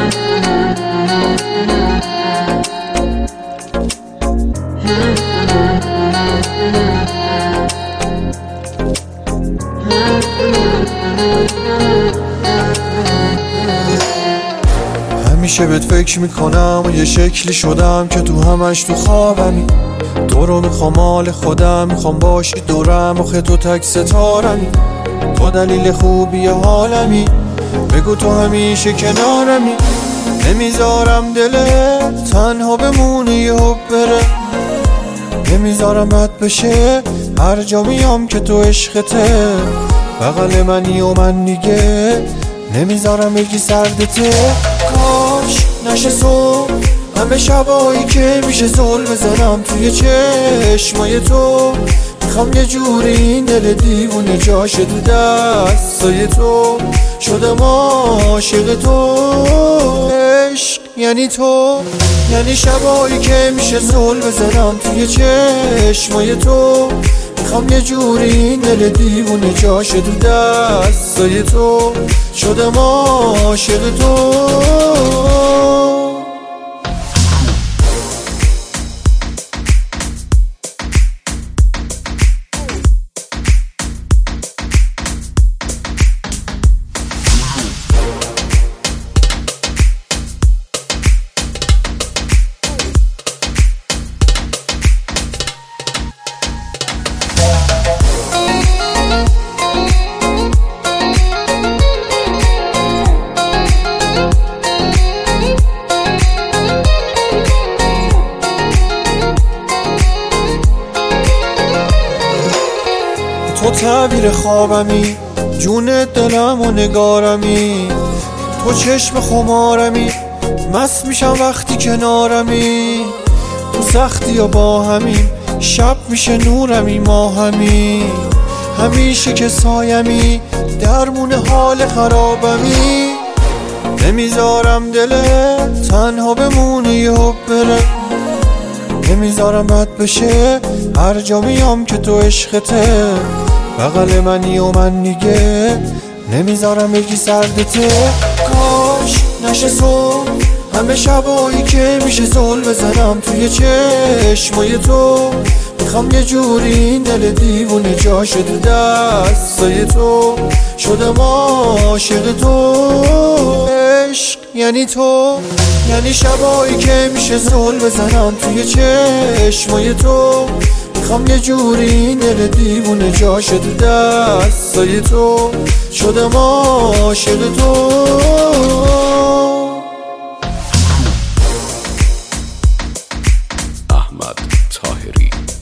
همیشه بهت فکر میکنم و یه شکلی شدم که تو همش تو خوابمی. تو رو میخوام مال خودم، میخوام باشی دورم آخه تو تک ستارمی. تو دلیل خوبی حالمی، بگو تو همیشه کنارمی. نمیذارم دلت تنها بمونه یه حب بره، نمیذارم بد بشه هر جا میام که تو عشقته. بغل منی و من دیگه نمیذارم بگی سردته. کاش نشه صبح همه شبایی که میشه زل بزنم توی چشمای تو. میخوام یه جوری این دل دیوونه جاشه تو دستای تو. شدم عاشق تو. عشق یعنی تو، یعنی شبایی که میشه زل بزنم توی چشمای تو. میخوام یه جوری این دل دیوونه جاشه تو دستای تو. شدم عاشق تو. تو تعبیر خوابمی، جون دلم و نگارمی. تو چشم خمارمی، مست میشم وقتی کنارمی. تو سختی و با همیم، شب میشه نورمی ماهمی. همیشه که سایمی، درمون حال خرابمی. نمیذارم دلت تنها بمونه یه حب بره، نمیذارم بد بشه هر جا میام که تو عشقته. بغل منی و من دیگه نمیذارم بگی سردته. کاش نشه صبح همه شبایی که میشه زل بزنم توی چشمای تو. میخوام یه جوری این دل دیوونه جاشه تو دستای تو. شدم عاشق تو. عشق یعنی تو، یعنی شبایی که میشه زل بزنم توی چشمای تو. میخوام یه جوری این دل دیوونه جاشه تو دستای تو. شدم عاشق تو. احمد طاهری.